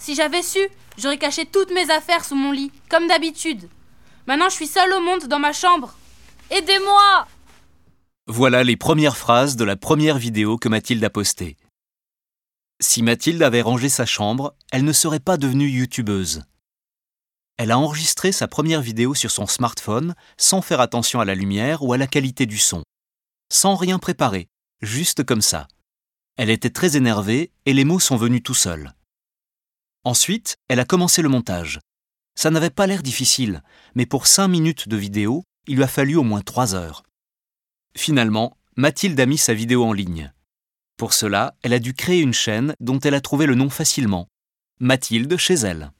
Si j'avais su, j'aurais caché toutes mes affaires sous mon lit, comme d'habitude. Maintenant, je suis seule au monde dans ma chambre. Aidez-moi! Voilà les premières phrases de la première vidéo que Mathilde a postée. Si Mathilde avait rangé sa chambre, elle ne serait pas devenue youtubeuse. Elle a enregistré sa première vidéo sur son smartphone sans faire attention à la lumière ou à la qualité du son. Sans rien préparer, juste comme ça. Elle était très énervée et les mots sont venus tout seuls. Ensuite, elle a commencé le montage. Ça n'avait pas l'air difficile, mais pour 5 minutes de vidéo, il lui a fallu au moins 3 heures. Finalement, Mathilde a mis sa vidéo en ligne. Pour cela, elle a dû créer une chaîne dont elle a trouvé le nom facilement. Mathilde chez elle.